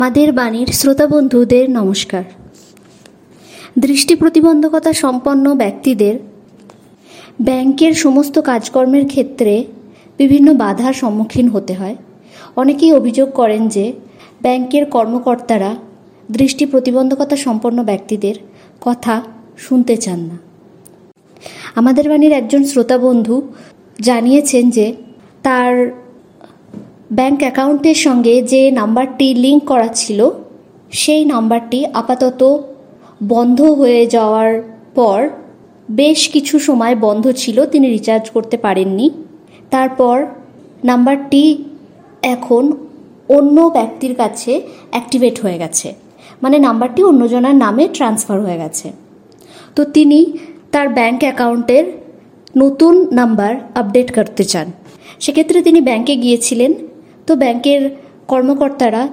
আমাদের বাণীর শ্রোতা বন্ধুদের নমস্কার। দৃষ্টি প্রতিবন্ধকতা সম্পন্ন ব্যক্তিদের ব্যাংকের সমস্ত কাজকর্মের ক্ষেত্রে বিভিন্ন বাধার সম্মুখীন হতে হয়। অনেকেই অভিযোগ করেন যে ব্যাংকের কর্মকর্তারা দৃষ্টি প্রতিবন্ধকতা সম্পন্ন ব্যক্তিদের কথা শুনতে চান না। আমাদের বাণীর একজন শ্রোতা বন্ধু জানিয়েছেন যে তার ব্যাংক অ্যাকাউন্টের সঙ্গে যে নাম্বারটি লিঙ্ক করা ছিল সেই নাম্বারটি আপাতত বন্ধ হয়ে যাওয়ার পর বেশ কিছু সময় বন্ধ ছিল, তিনি রিচার্জ করতে পারেননি। তারপর নাম্বারটি এখন অন্য ব্যক্তির কাছে অ্যাক্টিভেট হয়ে গেছে, মানে নাম্বারটি অন্যজনের নামে ট্রান্সফার হয়ে গেছে। তো তিনি তার ব্যাংক অ্যাকাউন্টের নতুন নাম্বার আপডেট করতে চান। সেক্ষেত্রে তিনি ব্যাংকে গিয়েছিলেন। তো ব্যাংকের কর্মকর্তারা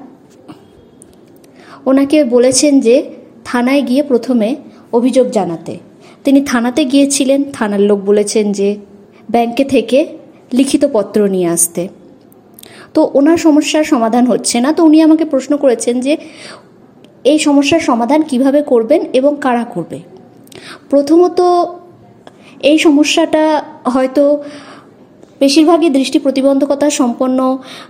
ওনাকে বলেছেন যে থানায় গিয়ে প্রথমে অভিযোগ জানাতে। তিনি থানাতে গিয়েছিলেন। থানার লোক বলেছেন যে ব্যাংকে থেকে লিখিত পত্র নিয়ে আসতে। তো ওনার সমস্যার সমাধান হচ্ছে না। তো উনি আমাকে প্রশ্ন করেছেন যে এই সমস্যার সমাধান কিভাবে করবেন এবং কারা করবে। প্রথমত এই সমস্যাটা হয়তো বেশিরভাগই দৃষ্টি প্রতিবন্ধকতা সম্পন্ন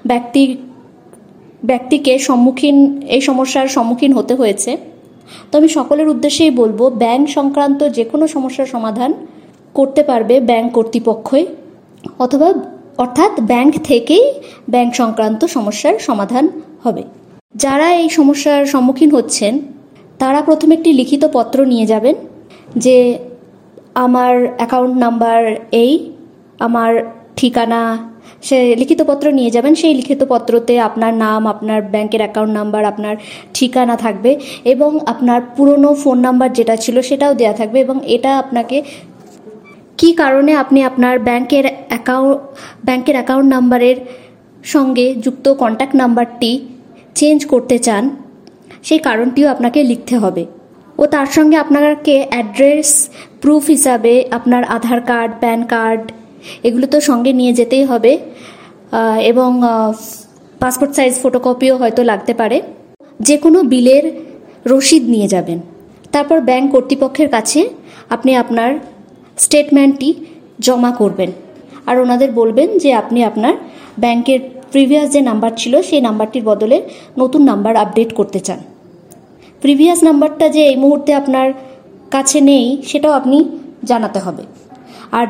ব্যক্তিকে এই সমস্যার সম্মুখীন হতে হয়েছে। তো আমি সকলের উদ্দেশ্যেই বলবো, ব্যাংক সংক্রান্ত যে কোনো সমস্যার সমাধান করতে পারবে ব্যাংক কর্তৃপক্ষই, অর্থাৎ ব্যাংক থেকেই ব্যাংক সংক্রান্ত সমস্যার সমাধান হবে। যারা এই সমস্যার সম্মুখীন হচ্ছেন তারা প্রথমে একটি লিখিত পত্র নিয়ে যাবেন যে আমার অ্যাকাউন্ট নাম্বার এই, আমার ঠিকানা, সে লিখিত পত্র নিয়ে যাবেন। সেই লিখিত পত্রতে আপনার নাম, আপনার ব্যাংকের অ্যাকাউন্ট নাম্বার, আপনার ঠিকানা থাকবে এবং আপনার পুরনো ফোন নাম্বার যেটা ছিল সেটাও দেওয়া থাকবে। এবং এটা আপনাকে কী কারণে আপনি আপনার ব্যাংকের অ্যাকাউন্ট নাম্বারের সঙ্গে যুক্ত কন্ট্যাক্ট নাম্বারটি চেঞ্জ করতে চান সেই কারণটিও আপনাকে লিখতে হবে। ও তার সঙ্গে আপনাকে অ্যাড্রেস প্রুফ হিসাবে আপনার আধার কার্ড, প্যান কার্ড এগুলো তো সঙ্গে নিয়ে যেতেই হবে এবং পাসপোর্ট সাইজ ফটোকপিও হয়তো লাগতে পারে। যে কোনো বিলের রসিদ নিয়ে যাবেন। তারপর ব্যাংক কর্তৃপক্ষের কাছে আপনি আপনার স্টেটমেন্টটি জমা করবেন আর ওনাদের বলবেন যে আপনি আপনার ব্যাংকের প্রিভিয়াস যে নাম্বার ছিল সেই নাম্বারটির বদলে নতুন নাম্বার আপডেট করতে চান। প্রিভিয়াস নাম্বারটা যে এই মুহূর্তে আপনার কাছে নেই সেটাও আপনি জানাতে হবে। আর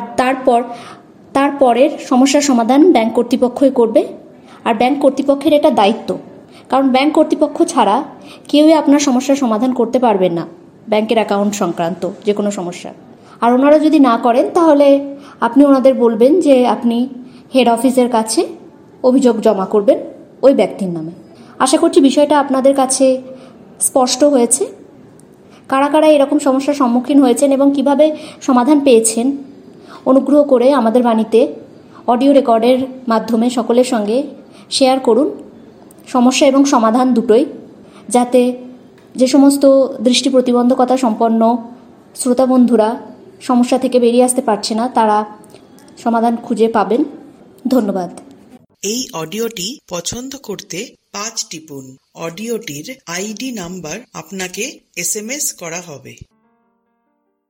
তারপরের সমস্যার সমাধান ব্যাংক কর্তৃপক্ষই করবে। আর ব্যাংক কর্তৃপক্ষের এটা দায়িত্ব, কারণ ব্যাংক কর্তৃপক্ষ ছাড়া কেউই আপনার সমস্যার সমাধান করতে পারবেন না ব্যাংকের অ্যাকাউন্ট সংক্রান্ত যে কোনো সমস্যা। আর ওনারা যদি না করেন তাহলে আপনি ওনাদের বলবেন যে আপনি হেড অফিসের কাছে অভিযোগ জমা করবেন ওই ব্যক্তির নামে। আশা করছি বিষয়টা আপনাদের কাছে স্পষ্ট হয়েছে। কারা কারা এরকম সমস্যার সম্মুখীন হয়েছেন এবং কিভাবে সমাধান পেয়েছেন অনুগ্রহ করে আমাদের বাণীতে অডিও রেকর্ডের মাধ্যমে সকলের সঙ্গে শেয়ার করুন সমস্যা এবং সমাধান দুটোই, যাতে যে সমস্ত দৃষ্টি প্রতিবন্ধকতা সম্পন্ন শ্রোতা বন্ধুরা সমস্যা থেকে বেরিয়ে আসতে পারছে না তারা সমাধান খুঁজে পাবেন। ধন্যবাদ। এই অডিওটি পছন্দ করতে 5 টিপুন। অডিওটির আইডি নাম্বার আপনাকে SMS করা হবে।